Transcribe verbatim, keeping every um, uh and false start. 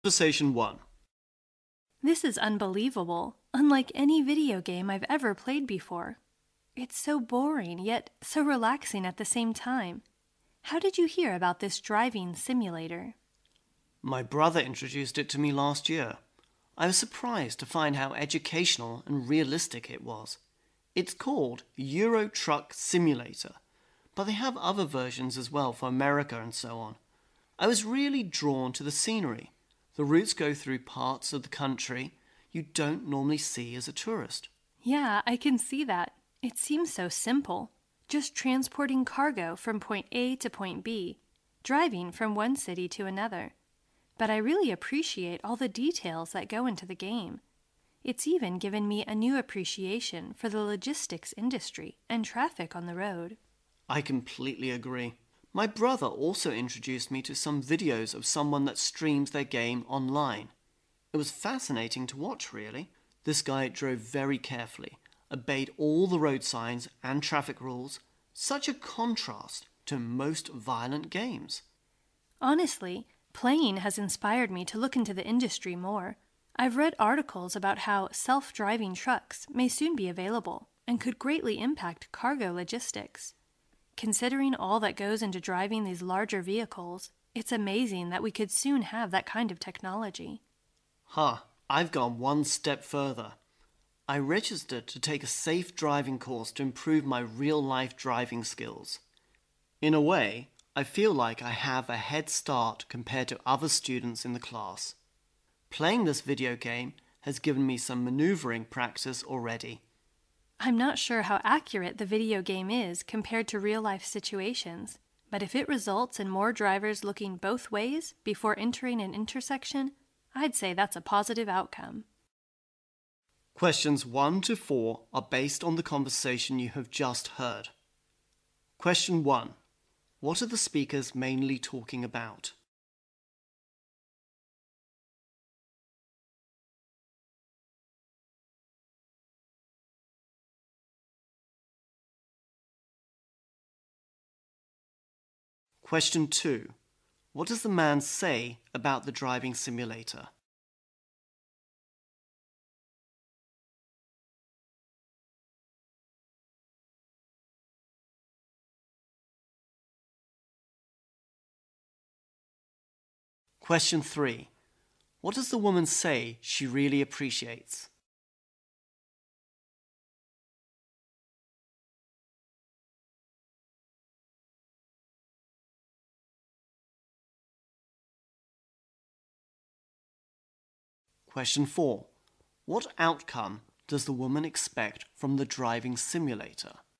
Conversation one. This is unbelievable, unlike any video game I've ever played before. It's so boring, yet so relaxing at the same time. How did you hear about this driving simulator? My brother introduced it to me last year. I was surprised to find how educational and realistic it was. It's called Euro Truck Simulator, but they have other versions as well for America and so on. I was really drawn to the scenery. The routes go through parts of the country you don't normally see as a tourist. Yeah, I can see that. It seems so simple. Just transporting cargo from point A to point B, driving from one city to another. But I really appreciate all the details that go into the game. It's even given me a new appreciation for the logistics industry and traffic on the road. I completely agree. My brother also introduced me to some videos of someone that streams their game online. It was fascinating to watch, really. This guy drove very carefully, obeyed all the road signs and traffic rules. Such a contrast to most violent games. Honestly, playing has inspired me to look into the industry more. I've read articles about how self-driving trucks may soon be available and could greatly impact cargo logistics. Considering all that goes into driving these larger vehicles, it's amazing that we could soon have that kind of technology. Huh, I've gone one step further. I registered to take a safe driving course to improve my real-life driving skills. In a way, I feel like I have a head start compared to other students in the class. Playing this video game has given me some maneuvering practice already. I'm not sure how accurate the video game is compared to real-life situations, but if it results in more drivers looking both ways before entering an intersection, I'd say that's a positive outcome. Questions one to four are based on the conversation you have just heard. Question one. What are the speakers mainly talking about? Question two. What does the man say about the driving simulator? Question three. What does the woman say she really appreciates? Question four. What outcome does the woman expect from the driving simulator?